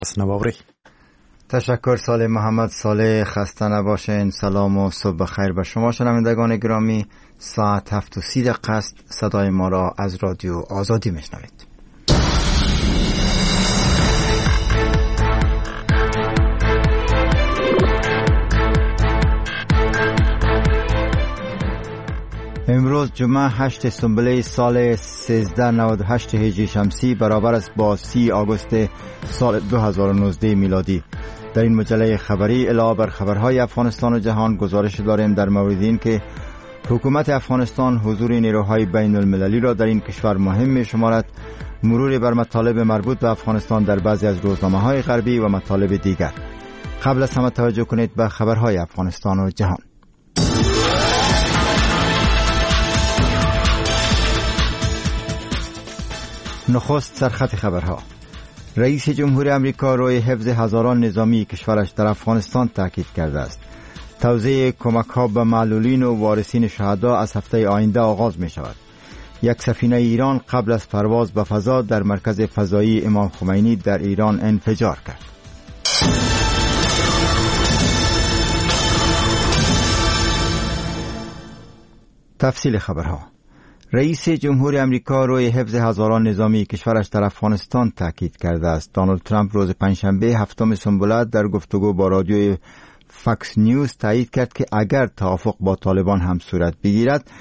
اسنوابری. تشکر صالح محمد صالح، خسته نباشین. سلام و صبح بخیر به شما شنوندگان گرامی. ساعت 7:30 است. صدای ما را از رادیو آزادی میشنوید. امروز جمعه 8 سنبله سال 1398 هجری شمسی برابر است با 30 آگوست سال 2019 میلادی. در این مجله خبری علاوه بر خبرهای افغانستان و جهان گزارش داریم در مورد این که حکومت افغانستان حضور نیروهای بین المللی را در این کشور مهم می شمارد، مرور بر مطالب مربوط به افغانستان در بعضی از روزنامه‌های غربی و مطالب دیگر. قبل از همه توجه کنید به خبرهای افغانستان و جهان. نخست سرخط خبرها. رئیس جمهور امریکا روی حفظ هزاران نظامی کشورش در افغانستان تاکید کرده است. توزیع کمک‌ها به معلولین و وارثین شهدا از هفته آینده آغاز می شود. یک سفینه ایران قبل از پرواز به فضا در مرکز فضایی امام خمینی در ایران انفجار کرد. تفصیل خبرها. رئیس جمهور امریکا روی حفظ هزاران نظامی کشورش در افغانستان تاکید کرده است. دونالد ترامپ روز پنجشنبه 7 سنبله در گفتگو با رادیوی فاکس نیوز تایید کرد که اگر توافق با طالبان هم صورت بگیرد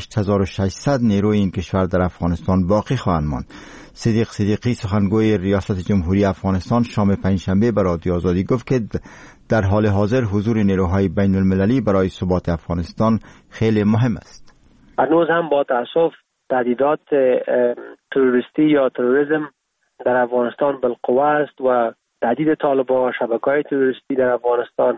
8600 نیروی این کشور در افغانستان باقی خواهند ماند. صدیق صدیقی سخنگوی ریاست جمهوری افغانستان شام پنجشنبه به رادیو آزادی گفت که در حال حاضر حضور نیروهای بین المللی برای ثبات افغانستان خیلی مهم است. هنوز هم با تأسف تهدیدات تروریستی یا تروریسم در افغانستان بالقوه است و تهدید طالبان، شبکه‌های تروریستی در افغانستان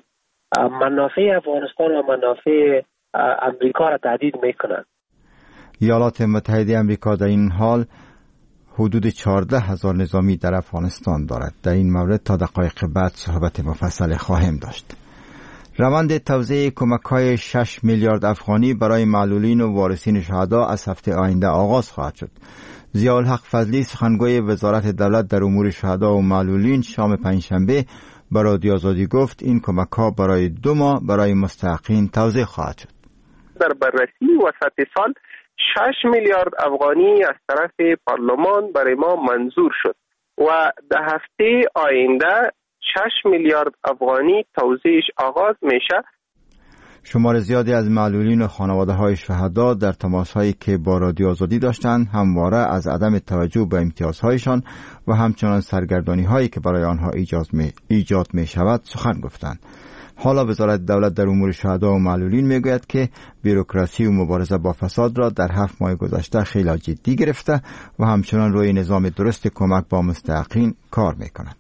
منافع افغانستان و منافع امریکا را تهدید می‌کنند. ایالات متحده امریکا در این حال حدود 14,000 نظامی در افغانستان دارد. در این مورد تا دقایق بعد صحبت مفصل خواهیم داشت. روند توزیع کمک‌های 6 میلیارد افغانی برای معلولین و وارثین شهدا از هفته آینده آغاز خواهد شد. ضیاءالحق فضلی سخنگوی وزارت دولت در امور شهدا و معلولین شام پنجشنبه به رادیو آزادی گفت این کمک‌ها برای 2 ماه برای مستحقین توزیع خواهد شد. در بررسی وسط سال 6 میلیارد افغانی از طرف پارلمان برای ما منظور شد و در هفته آینده 6 میلیارد افغانی توزیعش آغاز میشه. شمار زیادی از معلولین و خانواده‌های شهدا در تماس‌هایی که با رادیو آزادی داشتند همواره از عدم توجه به امتیازهایشان و همچنان سرگردانی‌هایی که برای آنها ایجاد می‌شود سخن گفتند. حالا وزارت دولت در امور شهدا و معلولین میگوید که بیروکراسی و مبارزه با فساد را در 7 ماه گذشته خیلی جدی گرفته و همچنان روی نظام درست کمک با مستحقین کار می‌کند.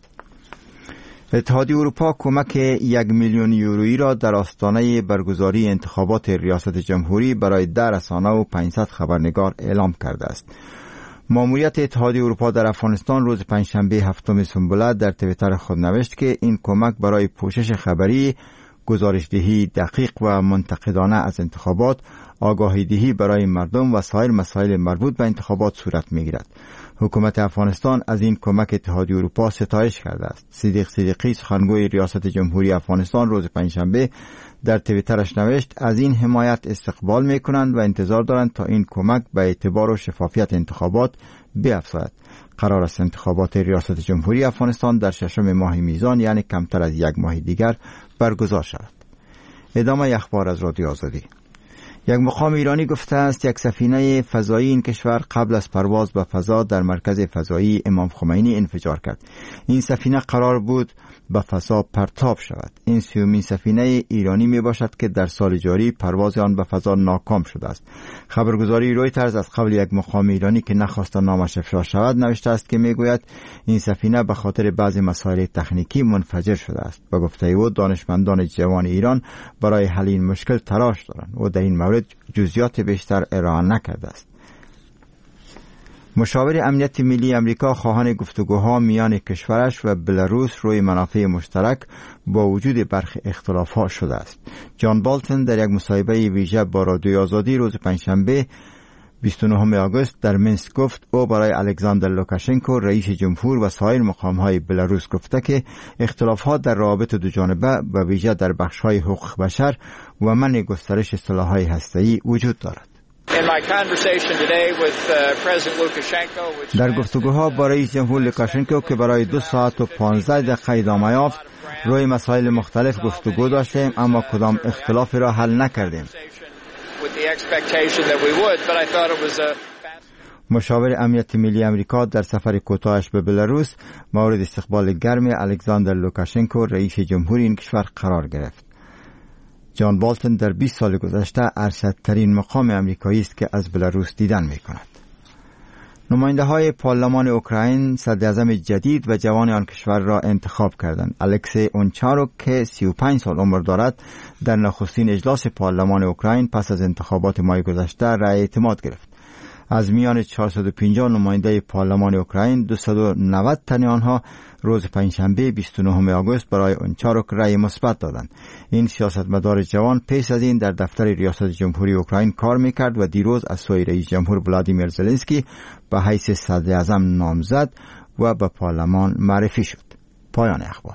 اتحادیه اروپا کمک 1 میلیون یورویی را در آستانه برگزاری انتخابات ریاست جمهوری برای 10 رسانه و 500 خبرنگار اعلام کرده است. ماموریت اتحادیه اروپا در افغانستان روز پنجشنبه 7 سنبله در توییتر خود نوشت که این کمک برای پوشش خبری، گزارش‌دهی دقیق و منتقدانه از انتخابات، آگاهی‌دهی برای مردم و سایر مسائل مربوط به انتخابات صورت می‌گیرد. حکومت افغانستان از این کمک اتحادیه اروپا ستایش کرده است. صدیق صدیقی سخنگوی ریاست جمهوری افغانستان روز پنجشنبه در توییترش نوشت از این حمایت استقبال می‌کنند و انتظار دارند تا این کمک به اعتبار و شفافیت انتخابات بیفزاید. قرار است انتخابات ریاست جمهوری افغانستان در 6 ماه میزان یعنی کمتر از 1 ماه دیگر برگزار شود. ادامه اخبار از رادیو آزادی. یک مقام ایرانی گفته است یک سفینه فضایی این کشور قبل از پرواز به فضا در مرکز فضایی امام خمینی انفجار کرد. این سفینه قرار بود به فضا پرتاب شود. این 30مین سفینه ایرانی می باشد که در سال جاری پرواز آن به فضا ناکام شده است. خبرگزاری رویترز از قبل یک مقام ایرانی که نخواست نامش افشا شود نوشته است که میگوید این سفینه به خاطر بعضی مسائل تکنیکی منفجر شده است. به گفته او دانشمندان جوان ایران برای حل این مشکل تلاش دارند و در این مورد جزئیات بیشتر ارائه نکرده است. مشاور امنیت ملی امریکا خواهان گفتگوها میان کشورش و بلاروس روی منافع مشترک با وجود برخی اختلافات شده است. جان بالتون در یک مصاحبه ویژه با رادیو آزادی روز پنجشنبه 29 آگوست در مینسک گفت او برای الکساندر لوکاشنکو رئیس جمهور و سایر مقام‌های بلاروس گفته که اختلافات در روابط دوجانبه و ویژه در بخش‌های حقوق بشر و منع گسترش سلاح‌های هسته‌ای وجود دارد. در گفتگوها با رئیس جمهور لوکاشنکو که برای 2 ساعت و 15 دقیقه ادامه یافت، روی مسائل مختلف گفتگو داشتیم اما کدام اختلافی را حل نکردیم. مشاور امنیت ملی امریکا در سفر کوتاهش به بلاروس مورد استقبال گرم الکساندر لوکاشنکو رئیس جمهور این کشور قرار گرفت. جان بالتون در 20 سال گذشته ارشدترین مقام امریکایی است که از بلاروس دیدن می کند. نماینده های پارلمان اوکراین صدر اعظم جدید و جوان آن کشور را انتخاب کردند. الکسی اونچاروک که 35 سال عمر دارد در نخستین اجلاس پارلمان اوکراین پس از انتخابات ماه گذشته رأی اعتماد گرفت. از میان 450 نماینده پارلمان اوکراین 290 تن آنها روز پنجشنبه 29 آگوست برای اونچاروک رأی مثبت دادند. این سیاستمدار جوان پیش از این در دفتر ریاست جمهوری اوکراین کار میکرد و دیروز از سوی رئیس جمهور ولادیمیر زلنسکی به حیث صدر اعظم نامزد و به پارلمان معرفی شد. پایان اخبار.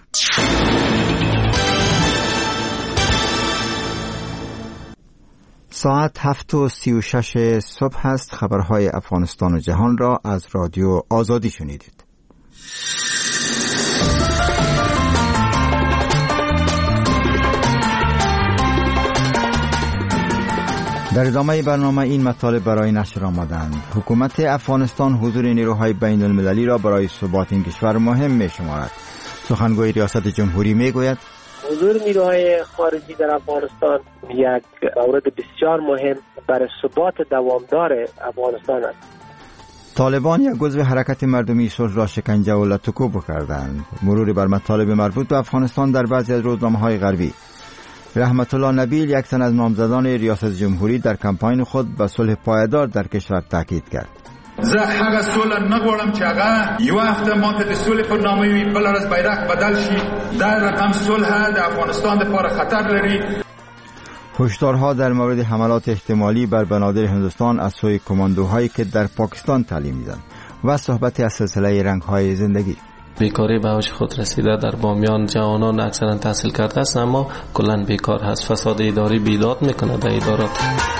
ساعت 7:36 صبح است. خبرهای افغانستان و جهان را از رادیو آزادی شنیدید. در ادامه برنامه این مطالب برای نشر آمدند. حکومت افغانستان حضور نیروهای بین المللی را برای ثبات این کشور مهم می شمارد. سخنگوی ریاست جمهوری می گوید حضور نیروهای خارجی در افغانستان یک مورد بسیار مهم برای ثبات دوامدار افغانستان است. طالبان یک عضو حرکت مردمی صلح را شکنجه و لطکوب کردند. مرور بر مطالب مربوط به افغانستان در بعضی از روزنامه‌های غربی. رحمت الله نبیل یک تن از نامزدان ریاست جمهوری در کمپاین خود به صلح پایدار در کشور تاکید کرد. زه هغه سوله نغواړم چې هغه یو هفته ماته د سولې پر نامه وي بل ورځ بیرغ بدل شي. دا رقم صلح د افغانستان لپاره خطر لري. هشدارها در مورد حملات احتمالی بر بنادر هندوستان از سوی کماندوهایی که در پاکستان تعلیم می‌دهند و صحبتی از سلسله رنگ‌های زندگی. بیکاری به اوج خود رسیده. در بامیان جوانان اکثرا تحصیل کرده است اما کلا بیکار هست. فساد اداری بیداد میکنه در ادارات.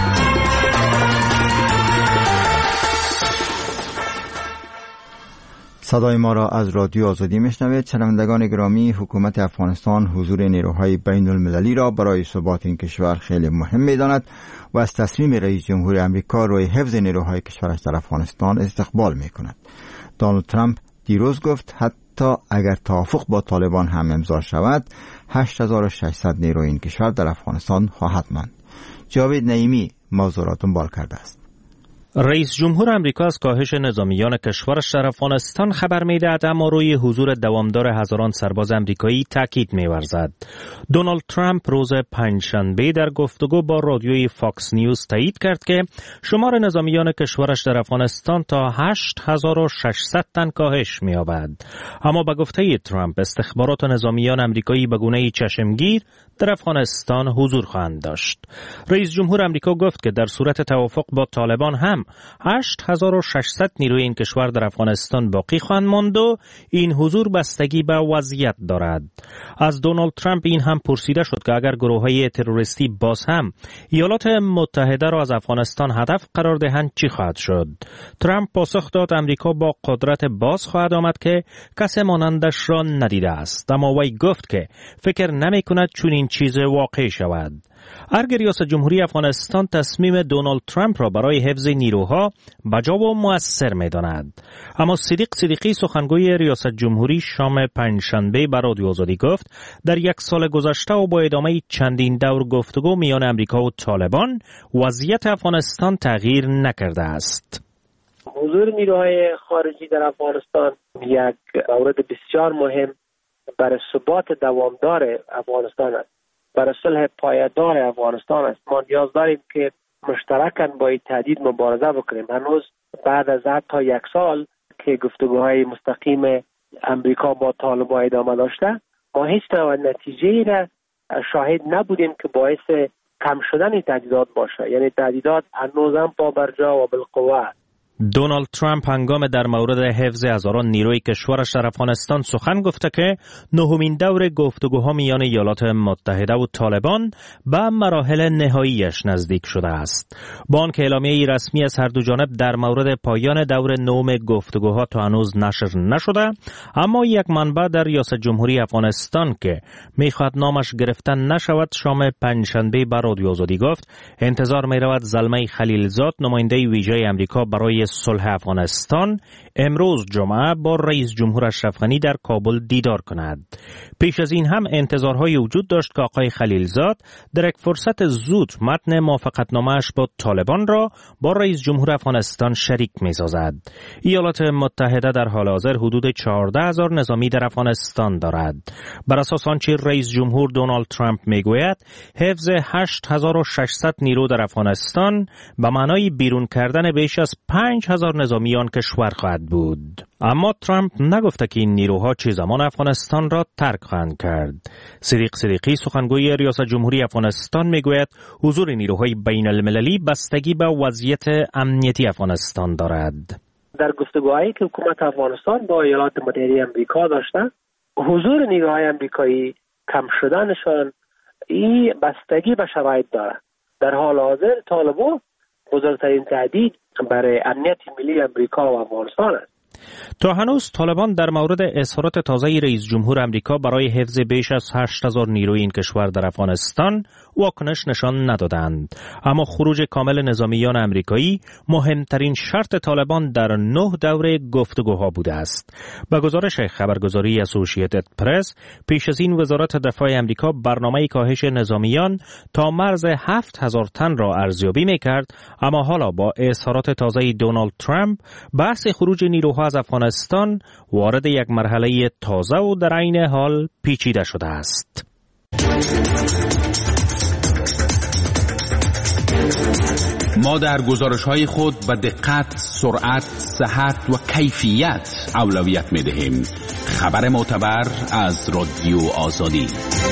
صدای ما را از رادیو آزادی میشنوید. شنوندگان گرامی، حکومت افغانستان حضور نیروهای بین المللی را برای ثبات این کشور خیلی مهم می‌داند و از تصمیم رئیس جمهور آمریکا روی حفظ نیروهای کشورش در افغانستان استقبال می‌کند. دونالد ترامپ دیروز گفت حتی اگر توافق با طالبان هم امضا شود 8600 نیروی این کشور در افغانستان خواهد ماند. جاوید نعیمی موضوع را دنبال کرده است. رئیس جمهور آمریکا از کاهش نظامیان کشورش در افغانستان خبر می‌دهد اما روی حضور دوامدار هزاران سرباز آمریکایی تاکید می‌ورزد. دونالد ترامپ روز پنجشنبه در گفتگو با رادیوی فاکس نیوز تایید کرد که شمار نظامیان کشورش در افغانستان تا 8600 تن کاهش می‌یابد. اما به گفته ترامپ استخبارات نظامیان آمریکایی به گونه‌ای چشمگیر در افغانستان حضور خواهند داشت. رئیس جمهور آمریکا گفت که در صورت توافق با طالبان هم 8600 نیروی این کشور در افغانستان باقی خواهند ماند و این حضور بستگی به وضعیت دارد. از دونالد ترامپ این هم پرسیده شد که اگر گروه‌های تروریستی باز هم ایالات متحده را از افغانستان هدف قرار دهند چی خواهد شد؟ ترامپ پاسخ داد آمریکا با قدرت باز خواهد آمد که کسی مانندش را ندیده است، اما وی گفت که فکر نمی‌کند چون این چیز واقع شود. ارگ ریاست جمهوری افغانستان تصمیم دونالد ترامپ را برای حفظ نیروها بجا و مؤثر می‌داند. اما صدیق صدیقی سخنگوی ریاست جمهوری شام پنجشنبه به رادیو آزادی گفت در یک سال گذشته و با ادامه چندین دور گفتگو میان آمریکا و طالبان وضعیت افغانستان تغییر نکرده است. حضور نیروهای خارجی در افغانستان یک مورد بسیار مهم برای ثبات دوامدار افغانستان است. برای صلح پایدار افغانستان است. ما نیاز داریم که مشترکاً با این تهدید مبارزه بکنیم. هنوز بعد از حتی یک سال که گفتگوهای مستقیم امریکا با طالبان ادامه داشته، ما هیچ نوع نتیجه‌ای را شاهد نبودیم که باعث کم شدن تهدیدات باشه، یعنی تهدیدات هنوزم پابرجا و بالقوه. دونالد ترامپ هنگام در مورد حفظ هزاران نیروی کشورش در افغانستان سخن گفته که نهمین دور گفتگوها میان ایالات متحده و طالبان به مراحل نهاییش نزدیک شده است. با آنکه اعلامیه رسمی از هر دو جانب در مورد پایان دور نهم گفتگوها تا هنوز نشر نشده، اما یک منبع در ریاست جمهوری افغانستان که میخواهد نامش گرفته نشود شام پنجشنبه به رادیو آزادی گفت انتظار میرود زلمه خلیلزاد نماینده ویژه آمریکا برای صلح افغانستان امروز جمعه با رئیس جمهور اشرف غنی در کابل دیدار کند. پیش از این هم انتظارهای وجود داشت که آقای خلیلزاد در یک فرصت زود متن موافقتنامه‌اش با طالبان را با رئیس جمهور افغانستان شریک می‌سازد. ایالات متحده در حال حاضر حدود 14,000 نظامی در افغانستان دارد. بر اساس آنچه رئیس جمهور دونالد ترامپ میگوید، حفظ 8,600 نیرو در افغانستان به معنای بیرون کردن بیش از 5,000 نظامی آن کشور خواهد بود. اما ترامپ نگفته که این نیروها چه زمان افغانستان را ترک خواهند کرد. صدیق صدیقی سخنگوی ریاست جمهوری افغانستان میگوید حضور نیروهای بین المللی بستگی به وضعیت امنیتی افغانستان دارد. در گفتگوهایی که حکومت افغانستان با ایالات متحده آمریکا داشته، حضور نیروهای آمریکایی کم شدنشان این بستگی به شرایط دارد. در حال حاضر طالبان بزرگترین تهدید برای امنیت ملی آمریکا و افغانستان است. تا هنوز طالبان در مورد اظهارات تازه رئیس جمهور آمریکا برای حفظ بیش از 8,000 نیروی این کشور در افغانستان واکنش نشان ندادند. اما خروج کامل نظامیان آمریکایی مهمترین شرط طالبان در 9 دوره گفتگوها بوده است. به گزارش خبرگزاری اسوسییتد پرس، پیش از این وزارت دفاع آمریکا برنامه کاهش نظامیان تا مرز 7,000 تن را ارزیابی می‌کرد، اما حالا با اظهارات تازه دونالد ترامپ بحث خروج نیروها از افغانستان وارد یک مرحله تازه و در عین حال پیچیده شده است. ما در گزارش‌های خود به دقت، سرعت، صحت و کیفیت اولویت می‌دهیم. خبر معتبر از رادیو آزادی.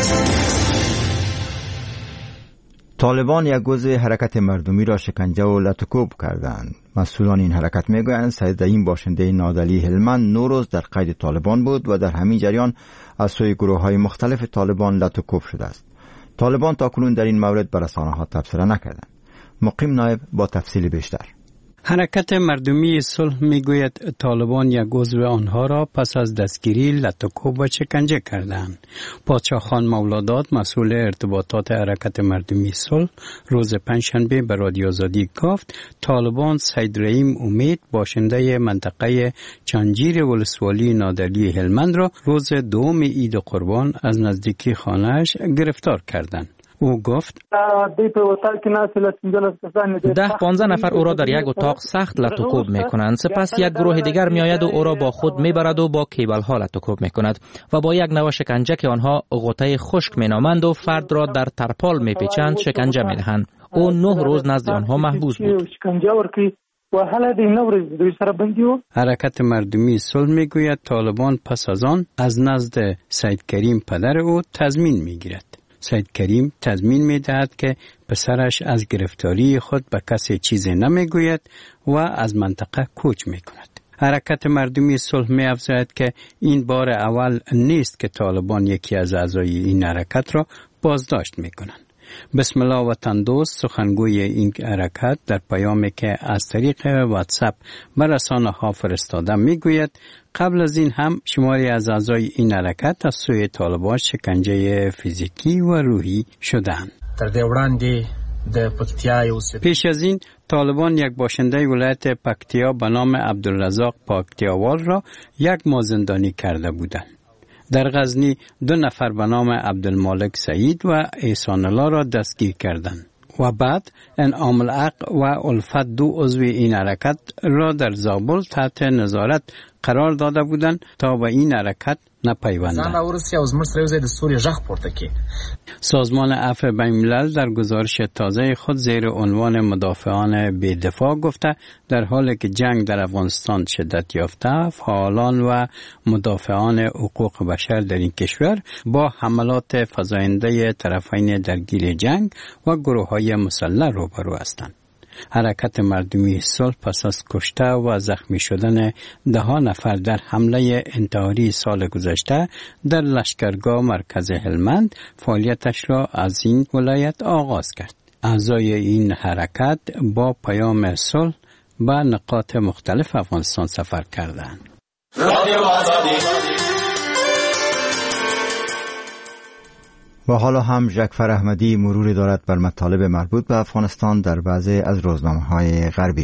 طالبان یک گروه حرکت مردمی را شکنجه و لطوکوب کردند. مسئولان این حرکت میگویند سید این باشنده نادلی هلمند 9 روز در قید طالبان بود و در همین جریان از سوی گروه‌های مختلف طالبان لطوکوب شده است. طالبان تاکنون در این مورد به رسانه‌ها تبصره نکردند. مقیم نایب با تفصیل بیشتر. حرکت مردمی صلح میگوید طالبان یک عضو آنها را پس از دستگیری لطوکوب و شکنجه کردند. پادشاه خان مولاداد مسئول ارتباطات حرکت مردمی صلح روز پنجشنبه به رادیو آزادی گفت طالبان سید رحیم امید باشنده منطقه چنجیر ولسوالی نادلی هلمند را روز 2 عید قربان از نزدیکی خانه‌اش گرفتار کردند. او گفت 10-15 نفر او را در یک اتاق سخت لطوکوب می کنند. سپس یک گروه دیگر می آید و او را با خود می برد و با کیبل ها لطوکوب می کند و با یک نوع شکنجه که آنها غوطه خشک می نامند و فرد را در ترپال می پیچند شکنجه می دهند. او 9 روز نزد آنها محبوس بود. حرکت مردمی صلح می گوید طالبان پس از آن از نزد سید کریم پدر او تضمین می گیرد. سید کریم تضمین می دهد که پسرش از گرفتاری خود به کسی چیزی نمی گوید و از منطقه کوچ می کند. حرکت مردمی صلح می افزاید که این بار اول نیست که طالبان یکی از اعضای این حرکت را بازداشت می کنند. بسم الله وطن دوست سخنگوی این حرکت در پیامی که از طریق واتساپ به رسانه‌ها فرستاده میگوید قبل از این هم شماری از اعضای این حرکت از سوی طالبان شکنجه فیزیکی و روحی شدند. پیش از این طالبان یک باشنده ولایت پکتیا به نام عبدالرزاق پکتیاوال را 1 ماه زندانی کرده بودند. در غزنی 2 نفر به نام عبدالمالک سعید و احسان الله را دستگیر کردند و بعد انعام الحق و الفت 2 عضو این حرکت را در زابل تحت نظارت قرار داده بودند تا به این حرکت نپیوندند. سازمان عفو بین‌الملل در گزارش تازه خود زیر عنوان مدافعان بی‌دفاع گفته در حالی که جنگ در افغانستان شدت یافته، فعالان و مدافعان حقوق بشر در این کشور با حملات فزاینده طرفین درگیر جنگ و گروه‌های مسلح روبرو هستند. حرکت مردمی صلح پس از کشته و زخمی شدن 10 نفر در حمله انتحاری سال گذشته در لشکرگاه مرکز هلمند فعالیتش را از این ولایت آغاز کرد. اعضای این حرکت با پیام صلح به نقاط مختلف افغانستان سفر کردند. و حالا هم ژکفر احمدی مروری دارد بر مطالب مربوط به افغانستان در بعضی از روزنامه‌های غربی.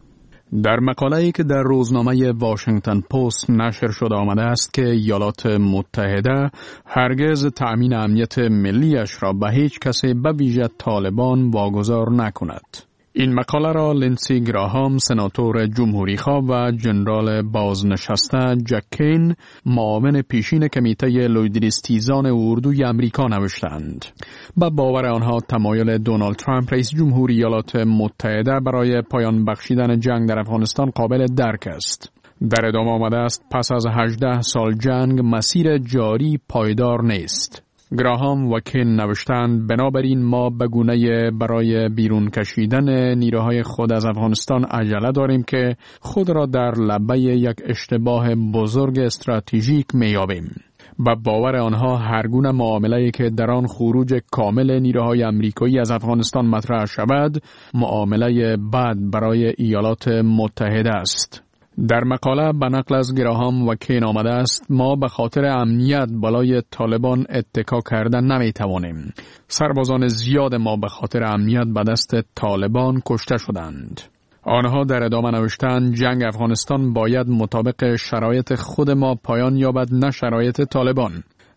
در مقاله‌ای که در روزنامه واشنگتن پست نشر شده آمده است که ایالات متحده هرگز تأمین امنیت ملیش را به هیچ کسی به ویژه طالبان واگذار نکند. این مقاله را لینسی گراهام، سناتور جمهوری‌خواه و جنرال بازنشسته جک کین، معاون پیشین کمیته لویدریستیزان اردوی امریکا نوشتند. با باور آنها تمایل دونالد ترامپ رئیس جمهوری ایالات متحده برای پایان بخشیدن جنگ در افغانستان قابل درک است. در ادامه آمده است پس از 18 سال جنگ مسیر جاری پایدار نیست. گراهام و کین نوشتند بنابراین ما به گونه‌ای برای بیرون کشیدن نیروهای خود از افغانستان عجله داریم که خود را در لبه یک اشتباه بزرگ استراتژیک می‌یابیم. با باور آنها هر گونه معامله‌ای که در آن خروج کامل نیروهای آمریکایی از افغانستان مطرح شود، معامله بد برای ایالات متحده است. در مقاله به نقل از گراهام و کین آمده است ما به خاطر امنیت بالای طالبان اتکا کردن نمیتوانیم. سربازان زیاد ما به خاطر امنیت به دست طالبان کشته شدند. آنها در ادامه نوشتند جنگ افغانستان باید مطابق شرایط خود ما پایان یابد نه شرایط طالبان.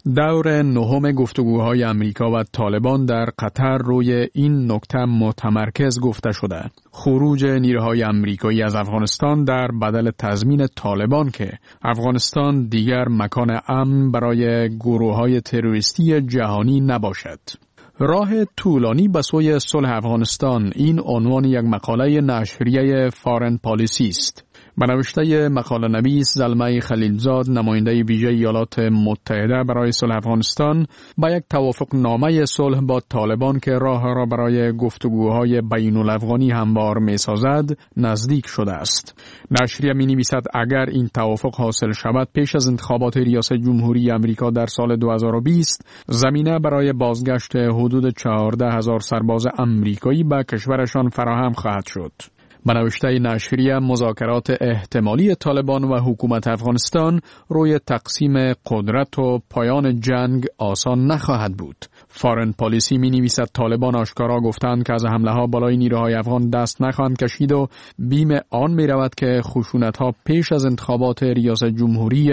دور نهم گفتگوهای امریکا و طالبان در قطر روی این نکته متمرکز گفته شده. خروج نیروهای امریکایی از افغانستان در بدل تضمین طالبان که افغانستان دیگر مکان امن برای گروههای تروریستی جهانی نباشد. راه طولانی به سوی صلح افغانستان، این عنوان یک مقاله نشریه فارن پالیسی است. به نوشته مقاله نویس زلمه خلیلزاد، نماینده ویژه ایالات متحده برای صلح افغانستان، با یک توافق نامه صلح با طالبان که راه را برای گفتگوهای بین الافغانی هموار می سازد نزدیک شده است. نشریه می نویسد اگر این توافق حاصل شود پیش از انتخابات ریاست جمهوری امریکا در سال 2020 زمینه برای بازگشت حدود 14,000 سرباز امریکایی به کشورشان فراهم خواهد شد. به نوشته نشریه مذاکرات احتمالی طالبان و حکومت افغانستان روی تقسیم قدرت و پایان جنگ آسان نخواهد بود. فارن پالیسی می نویسد طالبان آشکارا گفتند که از حمله ها بالای نیروهای افغان دست نخواهند کشید و بیم آن می رود که خشونت ها پیش از انتخابات ریاست جمهوری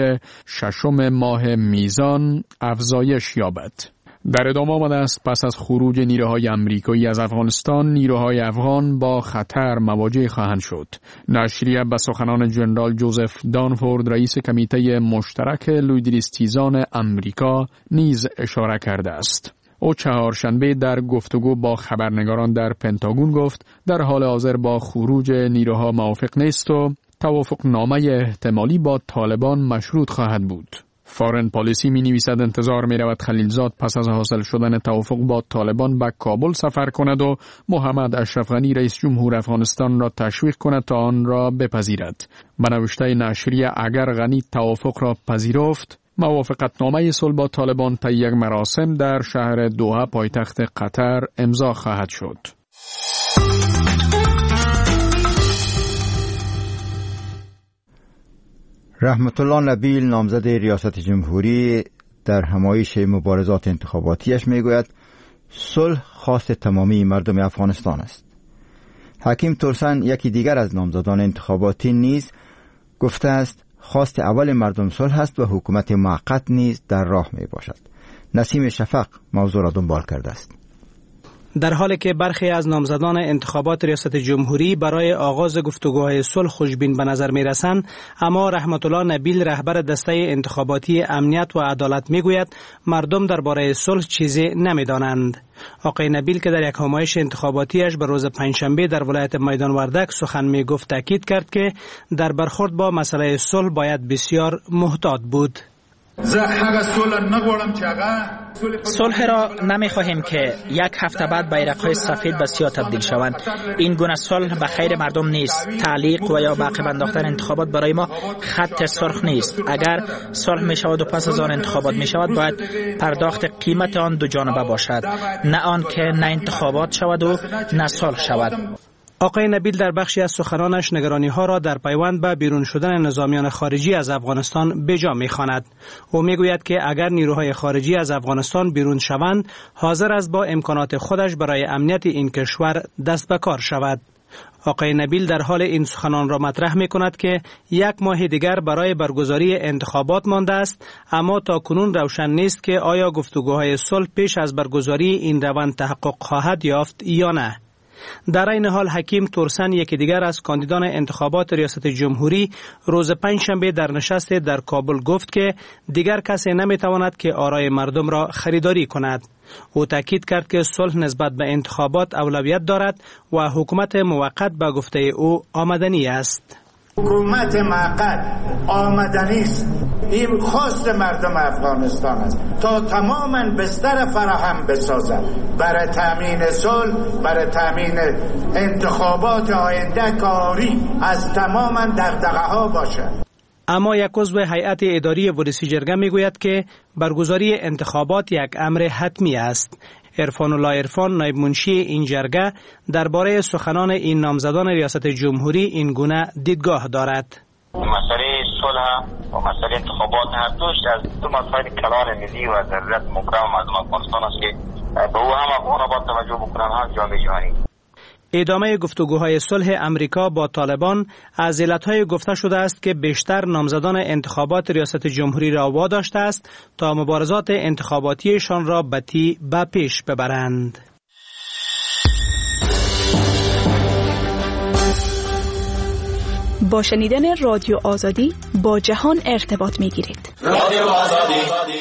6 ماه میزان افزایش یابد. در ادامه آمده است پس از خروج نیروهای امریکایی از افغانستان، نیروهای افغان با خطر مواجه خواهند شد. نشریه به سخنان جنرال جوزف دانفورد، رئیس کمیته مشترک لویدریستیزان امریکا نیز اشاره کرده است. او چهارشنبه در گفتگو با خبرنگاران در پنتاگون گفت در حال حاضر با خروج نیروها موافق نیست و توافق نامه احتمالی با طالبان مشروط خواهد بود. فارن پالیسی می نویسد انتظار می رود خلیلزاد پس از حاصل شدن توافق با طالبان به کابل سفر کند و محمد اشرف غنی رئیس جمهور افغانستان را تشویق کند تا آن را بپذیرد. به نوشته نشریه اگر غنی توافق را پذیرفت، موافقتنامه صلح با طالبان طی یک مراسم در شهر دوحه پایتخت قطر امضا خواهد شد. رحمت الله نبیل، نامزد ریاست جمهوری، در همایش مبارزات انتخاباتیش میگوید صلح خواست تمامی مردم افغانستان است. حکیم ترسن، یکی دیگر از نامزدان انتخاباتی، نیز گفته است خواست اول مردم صلح است و حکومت موقت نیز در راه می باشد. نسیم شفق موضوع را دنبال کرده است. در حالی که برخی از نامزدان انتخابات ریاست جمهوری برای آغاز گفتگوهای صلح خوشبین به نظر می رسند، اما رحمت الله نبیل رهبر دسته انتخاباتی امنیت و عدالت می گوید مردم درباره صلح چیزی نمی دانند. آقای نبیل که در یک همایش انتخاباتیش به روز پنجشنبه در ولایت میدان وردک سخن می گفت تاکید کرد که در برخورد با مسئله صلح باید بسیار محتاط بود. صلح را نمی خواهیم که یک هفته بعد بیرق‌های سفید به سیاه تبدیل شوند. این گونه صلح به خیر مردم نیست. تعلیق و یا به عقب انداختن انتخابات برای ما خط سرخ نیست. اگر صلح می شود و پس از آن انتخابات می شود، باید پرداخت قیمت آن دو جانبه باشد، نه آن که نه انتخابات شود و نه صلح شود. آقای نبیل در بخشی از سخنانش نگرانی ها را در پیوند به بیرون شدن نظامیان خارجی از افغانستان بجا می‌خواند. او میگوید که اگر نیروهای خارجی از افغانستان بیرون شوند، حاضر است با امکانات خودش برای امنیت این کشور دست به کار شود. آقای نبیل در حال این سخنان را مطرح می کند که یک ماه دیگر برای برگزاری انتخابات مانده است، اما تا کنون روشن نیست که آیا گفتگوهای صلح پیش از برگزاری این روند تحقق خواهد یافت یا نه. در این حال حکیم تورسن، یکی دیگر از کاندیدان انتخابات ریاست جمهوری، روز پنجشنبه در نشست در کابل گفت که دیگر کسی نمیتواند که آرای مردم را خریداری کند. او تاکید کرد که صلح نسبت به انتخابات اولویت دارد و حکومت موقت به گفته او آمدنی است. حکومت موقت آمدنی است. این خواست مردم افغانستان است تا تماما بستر فراهم بسازد برای تامین صلح، برای تامین انتخابات آینده کاری از تماما دغدغه‌ها باشد. اما یک عضو هیئت اداری ورسی جرگه میگوید که برگزاری انتخابات یک امر حتمی است. عرفان الله عرفان، نایب منشی این جرگه، درباره سخنان این نامزدان ریاست جمهوری این گونه دیدگاه دارد. مسئله صلح و مسئله انتخابات هر دوش از دو مسائل کلان ملی و ضرورت مکرم مردم افغانستان است که به او هم افغان‌ها باید توجه بکنن، هم جامعه جهانی. ادامه گفتگوهای صلح امریکا با طالبان از علتهای گفته شده است که بیشتر نامزدان انتخابات ریاست جمهوری را واداشته است تا مبارزات انتخاباتیشان را به پیش ببرند. با شنیدن رادیو آزادی با جهان ارتباط می‌گیرید. رادیو آزادی.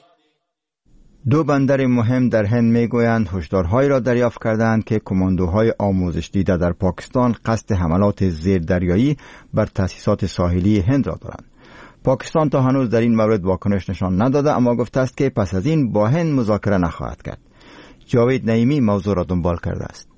دو بندر مهم در هند میگویند هشدارهایی را دریافت کردند که کماندوهای آموزش دیده در پاکستان قصد حملات زیردریایی بر تأسیسات ساحلی هند را دارند. پاکستان تا هنوز در این مورد واکنش نشان نداده، اما گفته است که پس از این با هند مذاکره نخواهد کرد. جاوید نعیمی موضوع را دنبال کرده است.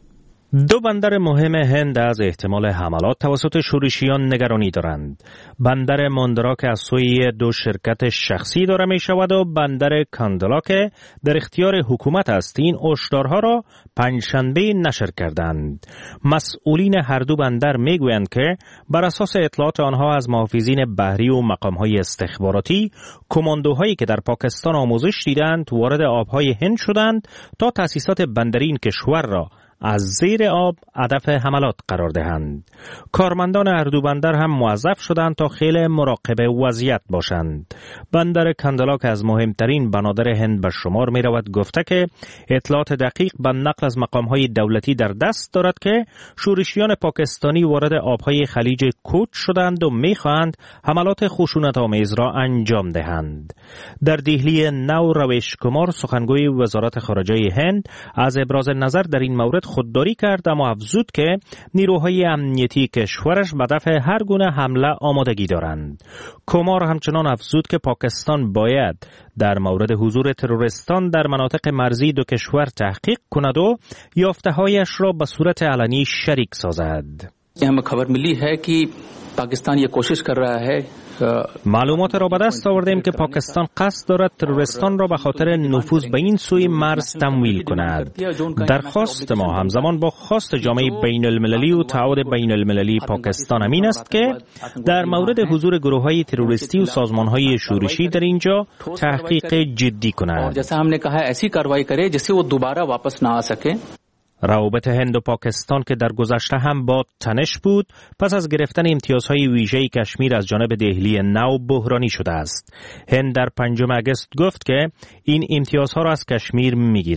دو بندر مهم هند از احتمال حملات توسط شورشیان نگرانی دارند. بندر ماندرا که از سوی دو شرکت شخصی داره می شود و بندر کاندلا که در اختیار حکومت است، این هشدارها را پنجشنبه نشر کردند. مسئولین هر دو بندر می گویند که بر اساس اطلاعات آنها از محافظین بحری و مقامهای استخباراتی، کماندوهایی که در پاکستان آموزش دیدند وارد آبهای هند شدند تا تأسیسات بندری این کشور را از زیر آب هدف حملات قرار دهند. کارمندان هر دو بندر هم موظف شدند تا خیلی مراقب وضعیت باشند. بندر کاندلا که از مهمترین بنادر هند به شمار می رود گفته که اطلاعات دقیق به نقل از مقامهای دولتی در دست دارد که شورشیان پاکستانی وارد آبهای خلیج کوچ شدند و می خواهند حملات خشونت‌آمیز را انجام دهند. در دهلی نو رویش کمار، سخنگوی وزارت خارجه هند، از ابراز نظر در این مورد خودداری کرد، اما افزود که نیروهای امنیتی کشورش به دفع هر گونه حمله آمادگی دارند. کمار همچنان افزود که پاکستان باید در مورد حضور تروریستان در مناطق مرزی دو کشور تحقیق کند و یافته‌هایش را به صورت علنی شریک سازد. हमें खबर मिली है कि पाकिस्तान ये कोशिश कर रहा है. معلومات را به دست آوردیم که پاکستان قصد دارد تروریستان را به خاطر نفوذ به این سوی مرز تمویل کند. درخواست ما همزمان با خواست جامعه بین المللی و تعهد بین المللی پاکستان امین است که در مورد حضور گروه‌های تروریستی و سازمان‌های شورشی در اینجا تحقیق جدی کند. जैसा हमने कहा ऐसी कार्रवाई करे जिससे वो दोबारा वापस ना आ सके. روابط هند و پاکستان که در گذشته هم با تنش بود، پس از گرفتن امتیازهای ویژه کشمیر از جانب دهلی نو بحرانی شده است. هند در 5 آگوست گفت که این امتیازها را از کشمیر میگیرد.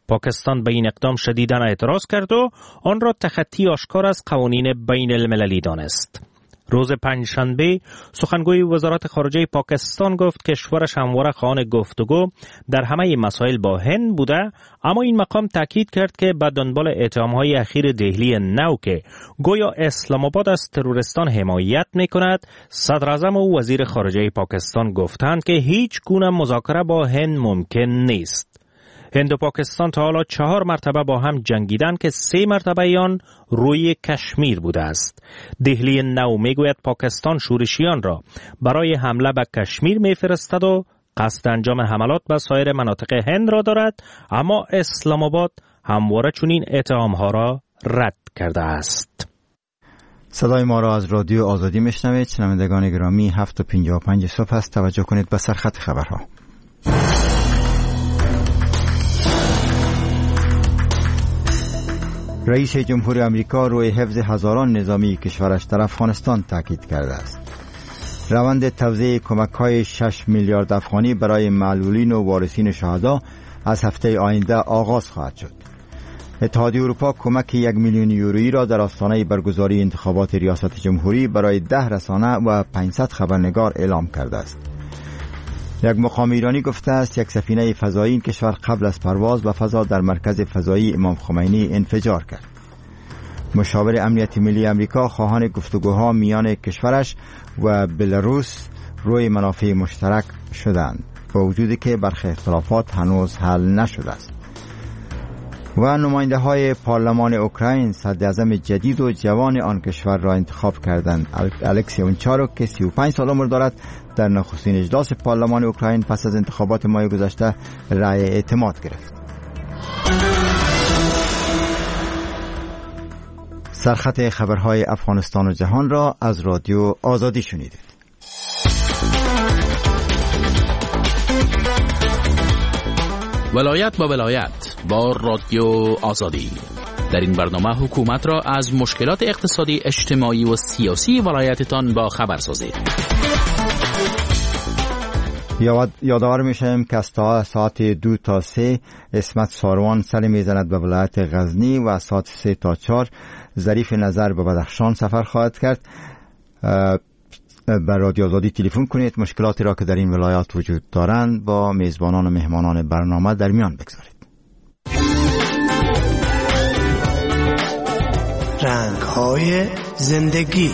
پاکستان به این اقدام شدیداً اعتراض کرد و آن را تخطی آشکار از قوانین بین المللی دانست. روز پنجشنبه سخنگوی وزارت خارجه پاکستان گفت کشورش همواره خواهان گفتگو در همه مسائل با هند بوده، اما این مقام تاکید کرد که به دنبال اتهام‌های اخیر دهلی نو که گویا اسلام آباد از تروریستان حمایت می‌کند، صدر اعظم و وزیر خارجه پاکستان گفتند که هیچ گونه مذاکره با هند ممکن نیست. هند و پاکستان تا حالا 4 مرتبه با هم جنگیدند که 3 مرتبه آن روی کشمیر بوده است. دهلی نو میگوید پاکستان شورشیان را برای حمله به کشمیر میفرستد و قصد انجام حملات به سایر مناطق هند را دارد، اما اسلام آباد همواره چنین اتهام‌ها را رد کرده است. صدای ما را از رادیو آزادی میشنوید. شنوندگان گرامی، 7:55 صبح است. توجه کنید به سرخط خبرها. رئیس جمهور آمریکا روی حفظ هزاران نظامی کشورش در افغانستان تاکید کرده است. روند توزیع کمک‌های 6 میلیارد افغانی برای معلولین و وارثین شهدا از هفته آینده آغاز خواهد شد. اتحادیه اروپا کمک 1 میلیون یورویی را در آستانه برگزاری انتخابات ریاست جمهوری برای 10 رسانه و 500 خبرنگار اعلام کرده است. یک مقام ایرانی گفته است یک سفینه فضایی این کشور قبل از پرواز به فضا در مرکز فضایی امام خمینی انفجار کرد. مشاور امنیت ملی آمریکا خواهان گفتگوها میان کشورش و بلاروس روی منافع مشترک شدند، با وجودی که برخی اختلافات هنوز حل نشده است. و نماینده های پارلمان اوکراین صدر اعظم جدید و جوان آن کشور را انتخاب کردند. الکسی اونچاروک که 35 سال عمر دارد در نخستین اجلاس پارلمان اوکراین پس از انتخابات ماه گذشته رأی اعتماد گرفت. سرخط خبرهای افغانستان و جهان را از رادیو آزادی شنیدید. ولایت با ولایت با رادیو آزادی. در این برنامه حکومت را از مشکلات اقتصادی، اجتماعی و سیاسی ولایتتان با خبر سازید. یادآور میشیم که از ساعت 2 تا 3 اسمت ساروان سر میزند به ولایت غزنی و ساعت 3 تا 4 ظریف نظر به بدخشان سفر خواهد کرد. بر رادیو آزادی تلفن کنید، مشکلاتی را که در این ولایات وجود دارند با میزبانان و مهمانان برنامه در میان بگذارید. رنگ‌های زندگی.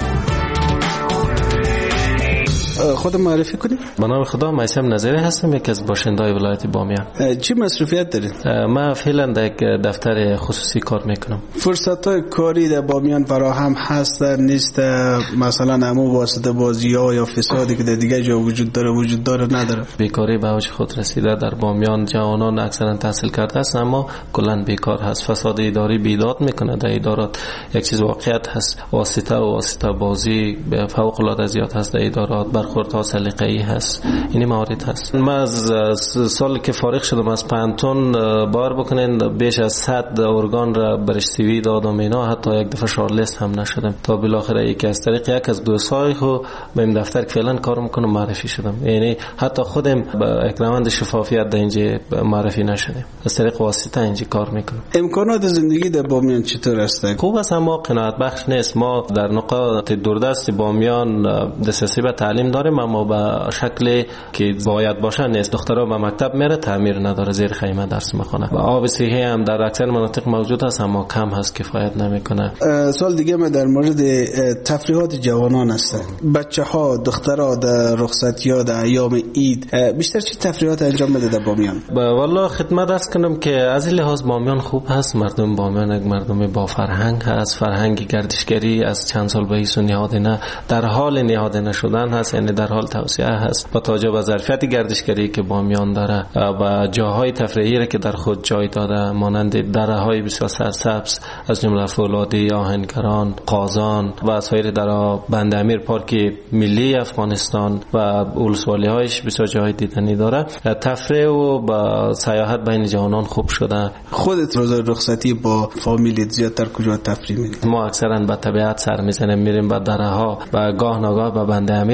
خود معرفی کنید. به نام خدا، میثم نظری هستم، یکی از باشنده‌های ولایت بامیان. چه مصروفیت دارید؟ من فعلا در یک دفتر خصوصی کار میکنم. فرصت‌های کاری در بامیان فراهم هست نیست؟ مثلا همون واسطه بازی‌ها یا فسادی که در دیگه جا وجود داره نداره؟ بیکاری به اوج خود رسیده در بامیان. جوانان اکثرا تحصیل کرده هستند اما کلاً بیکار هست. فساد اداری بیداد میکنه در ادارات. یک چیز واقعیت هست، واسطه بازی فوق العاده زیاد هست در ادارات. برخوردها سلیقه‌ای هست. این موارد هست. من از سال که فارغ شدم از پانتون بار بکنین بیش از 100 ارگان را برشتوی دادم، اینا حتی یک دفعه شارلیست هم نشدم تا بالاخره یکی از طریق یک از دوستای خو به این دفتر که فعلا کار میکنم معرفی شدم. یعنی حتی خودم با یک روند شفافیت در اینجا معرفی نشدم، از طریق واسطه اینجا کار میکنم. امکانات زندگی در بامیان چطور است؟ خوب است اما قناعت بخش نیست. ما در نقاط دوردست بامیان دسترسی به تعلیم داریم اما به شکلی که باید باشه نیست. دخترها به مکتب میره، تعمیر نداره، زیر خیمه درس میخونه. و آب صحی هم در اکثر مناطق موجود است اما کم هست، کفایت نمیکنه. سوال دیگه من در مورد تفریحات جوانان است. بچه‌ها، دخترها در رخصتی‌ها، در ایام عید بیشتر چه تفریحات انجام میده در بامیان؟ والله خدمت است کنم که از این لحاظ بامیان خوب هست. مردم بامیان یک مردم با فرهنگ هست. فرهنگ گردشگری از چند سال به این نهادینه در حال نهادینه شدن هست، یعنی در حال توسعه هست. با توجه به ظرفیت گردشگری که بامیان داره و جاهای تفریحی را که در خود جای داده، مانند دره‌های بسیار سرسبز از جمله فولادی، آهنگران، قازان و سایر درها، بند امیر پارک ملی افغانستان و ولسوالی‌هایش بسیار جای دیدنی داره. تفریح و با سیاحت بین جوانان خوب شده. خودت روز رخصتی با فامیلیت زیادتر کجا تفریح می‌کنی؟ ما اکثرا به طبیعت سر می‌زنیم، میریم به درها و گاه ناگاه به بند امیر میریم.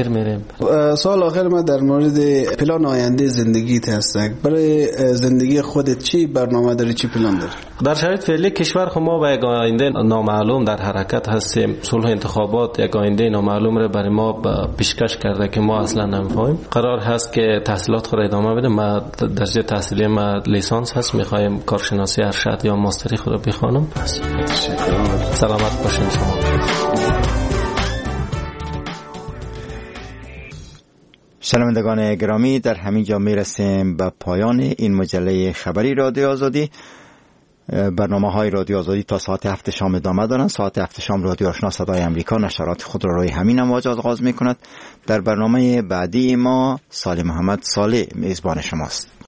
سوال آخر ما در مورد پلان آینده زندگیت هست. برای زندگی خودت چی برنامه داری، چی پلان داری؟ در شرایط فعلی کشور خود ما به یک آینده نامعلوم در حرکت هستیم. صلح انتخابات یک آینده نامعلوم را برای ما پیشکش کرده که ما اصلا نمی‌فهمیم. قرار هست که تحصیلات خود را ادامه بدیم. ما درجه تحصیلی ما لیسانس هست، می‌خوایم کارشناسی ارشد یا ماستری خود را بخوانم. سلامت باشین شما. شنوندگان گرامی، در همین جا میرسیم به پایان این مجله خبری رادیو آزادی. برنامه‌های رادیو آزادی تا ساعت 7 شام ادامه دارند. ساعت 7 شام رادیو آشنا صدای امریکا نشرات خود را روی همین امواج آغاز می‌کند. در برنامه بعدی ما سالی محمد صالح میزبان شماست.